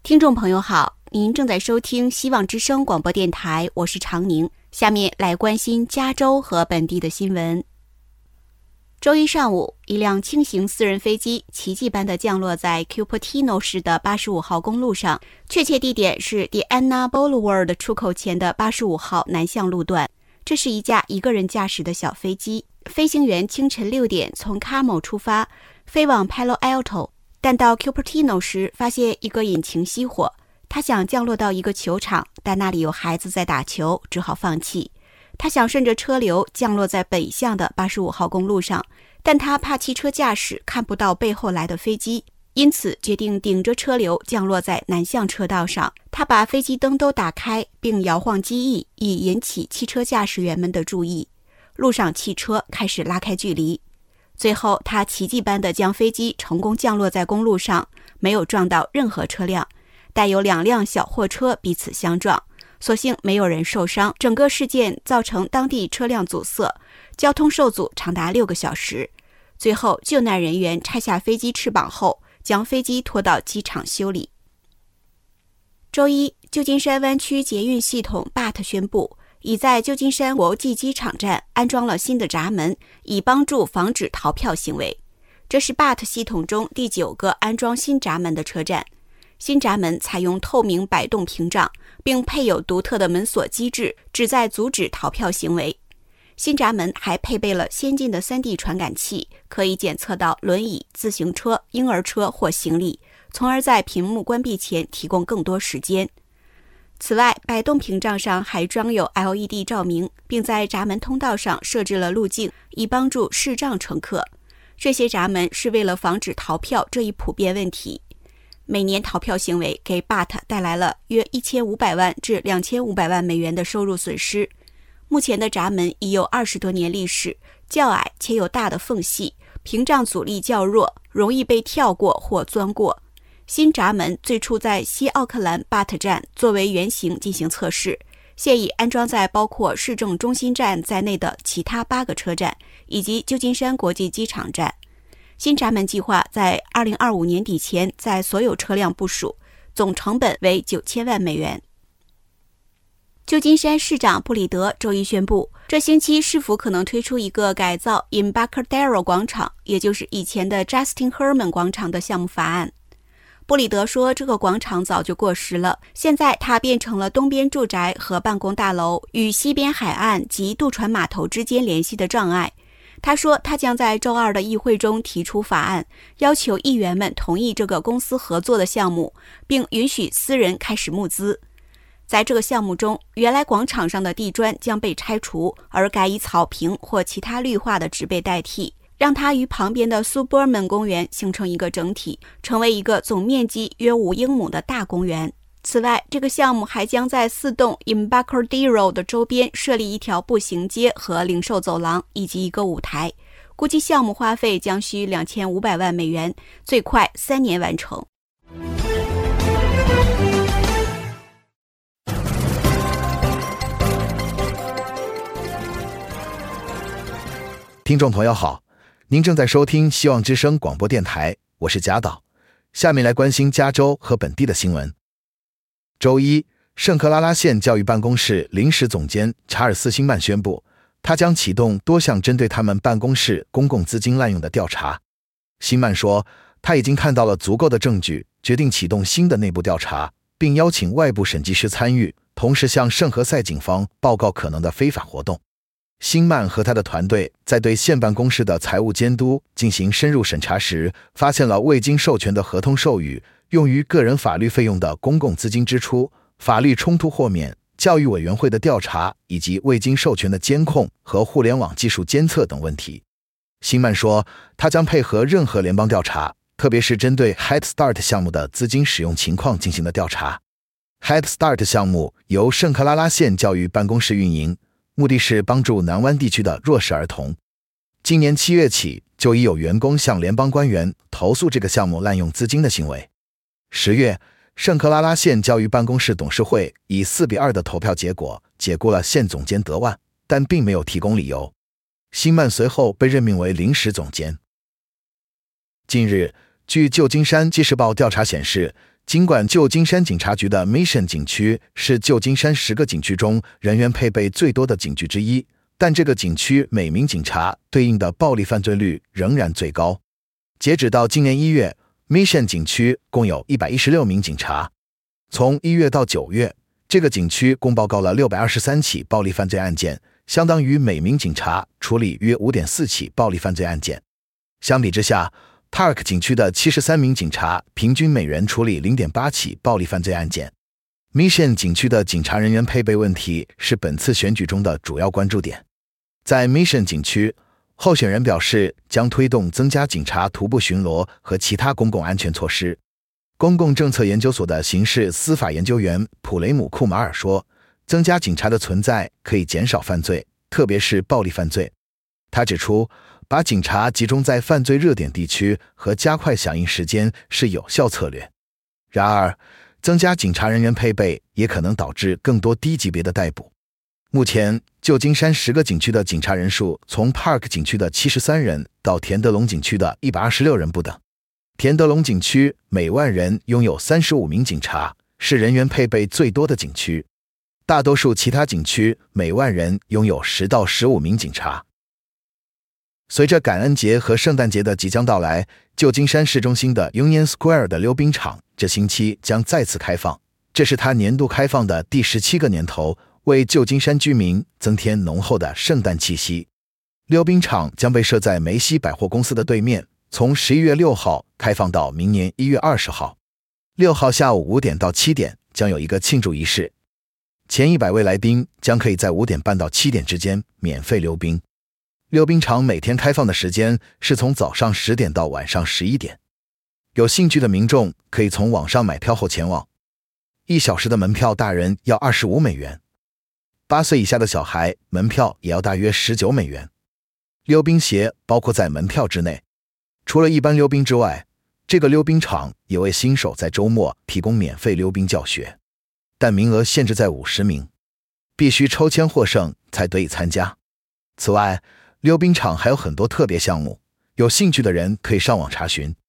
听众朋友好，您正在收听希望之声广播电台，我是常宁。下面来关心加州和本地的新闻。周一上午，一辆轻型私人飞机奇迹般地降落在 Cupertino 市的85号公路上，确切地点是 Diana Boulevard 出口前的85号南向路段。这是一架一个人驾驶的小飞机，飞行员清晨6点从 Carmel 出发，飞往 Palo Alto， 但到 Cupertino 时发现一个引擎熄火。他想降落到一个球场，但那里有孩子在打球，只好放弃。他想顺着车流降落在北向的85号公路上，但他怕汽车驾驶看不到背后来的飞机，因此决定顶着车流降落在南向车道上。他把飞机灯都打开，并摇晃机翼，以引起汽车驾驶员们的注意。路上汽车开始拉开距离。最后，他奇迹般地将飞机成功降落在公路上，没有撞到任何车辆，但有2辆小货车彼此相撞，所幸没有人受伤。整个事件造成当地车辆阻塞，交通受阻长达6个小时。最后，救难人员拆下飞机翅膀后，将飞机拖到机场修理。周一，旧金山湾区捷运系统 BART 宣布，已在旧金山国际机场站安装了新的闸门，以帮助防止逃票行为。这是 BART 系统中第9个安装新闸门的车站。新闸门采用透明摆动屏障，并配有独特的门锁机制，旨在阻止逃票行为。新闸门还配备了先进的 3D 传感器，可以检测到轮椅、自行车、婴儿车或行李，从而在屏幕关闭前提供更多时间。此外，摆动屏障上还装有 LED 照明，并在闸门通道上设置了路径，以帮助视障乘客。这些闸门是为了防止逃票这一普遍问题。每年逃票行为给 BART 带来了约1500万至2500万美元的收入损失。目前的闸门已有20多年历史，较矮且有大的缝隙，屏障阻力较弱，容易被跳过或钻过。新闸门最初在西奥克兰 BART 站作为原型进行测试，现已安装在包括市政中心站在内的其他8个车站，以及旧金山国际机场站。新闸门计划在2025年底前在所有车辆部署，总成本为9000万美元。旧金山市长布里德周一宣布，这星期市府可能推出一个改造 Embarcadero 广场，也就是以前的 Justin Herman 广场的项目法案。布里德说，这个广场早就过时了，现在它变成了东边住宅和办公大楼与西边海岸及渡船码头之间联系的障碍。他说，他将在周二的议会中提出法案，要求议员们同意这个公司合作的项目，并允许私人开始募资。在这个项目中，原来广场上的地砖将被拆除，而改以草坪或其他绿化的植被代替，让它与旁边的苏伯门公园形成一个整体，成为一个总面积约5英亩的大公园。此外，这个项目还将在4栋 Embarcadero 的周边设立一条步行街和零售走廊，以及一个舞台。估计项目花费将需2500万美元，最快3年完成。 听众朋友好，您正在收听希望之声广播电台，我是贾导。下面来关心加州和本地的新闻。周一，圣克拉拉县教育办公室临时总监查尔斯·辛曼宣布，他将启动多项针对他们办公室公共资金滥用的调查。辛曼说，他已经看到了足够的证据，决定启动新的内部调查，并邀请外部审计师参与，同时向圣何塞警方报告可能的非法活动。辛曼和他的团队在对县办公室的财务监督进行深入审查时，发现了未经授权的合同授予、用于个人法律费用的公共资金支出、法律冲突豁免、教育委员会的调查以及未经授权的监控和互联网技术监测等问题。辛曼说，他将配合任何联邦调查，特别是针对 Head Start 项目的资金使用情况进行的调查。Head Start 项目由圣克拉拉县教育办公室运营，目的是帮助南湾地区的弱势儿童。今年7月起，就已有员工向联邦官员投诉这个项目滥用资金的行为。10月，圣克拉拉县教育办公室董事会以4-2的投票结果解雇了县总监德万，但并没有提供理由。辛曼随后被任命为临时总监。近日，据旧金山纪事报调查显示， 尽管旧金山警察局的 Mission 景区是旧金山10个景区中人员配备最多的景区之一，但这个景区每名警察对应的暴力犯罪率仍然最高。截止到今年1月， Mission 景区共有116名警察。从1月到9月，这个景区共报告了623起暴力犯罪案件，相当于每名警察处理约 5.4 起暴力犯罪案件。相比之下， Park 景区的73名警察平均每人处理 0.8 起暴力犯罪案件。Mission 景区的警察人员配备问题是本次选举中的主要关注点。在 Mission 景区，候选人表示将推动增加警察徒步巡逻和其他公共安全措施。公共政策研究所的刑事司法研究员普雷姆库马尔说，增加警察的存在可以减少犯罪，特别是暴力犯罪。他指出，把警察集中在犯罪热点地区和加快响应时间是有效策略。然而，增加警察人员配备也可能导致更多低级别的逮捕。目前，旧金山10个景区的警察人数从 Park 景区的73人到田德隆景区的126人不等。田德隆景区每万人拥有35名警察，是人员配备最多的景区。大多数其他景区每万人拥有10到15名警察。随着感恩节和圣诞节的即将到来，旧金山市中心的 Union Square 的溜冰场这星期将再次开放，这是它年度开放的第17个年头，为旧金山居民增添浓厚的圣诞气息。溜冰场将被设在梅西百货公司的对面，从11月6号开放到明年1月20号。6号下午5点到7点将有一个庆祝仪式，前100位来宾将可以在5点半到7点之间免费溜冰。溜冰场每天开放的时间是从早上10点到晚上11点。有兴趣的民众可以从网上买票后前往。1小时的门票大人要25美元，8岁以下的小孩门票也要大约19美元。溜冰鞋包括在门票之内。除了一般溜冰之外，这个溜冰场也为新手在周末提供免费溜冰教学，但名额限制在50名，必须抽签获胜才得以参加。此外，溜冰场还有很多特别项目，有兴趣的人可以上网查询。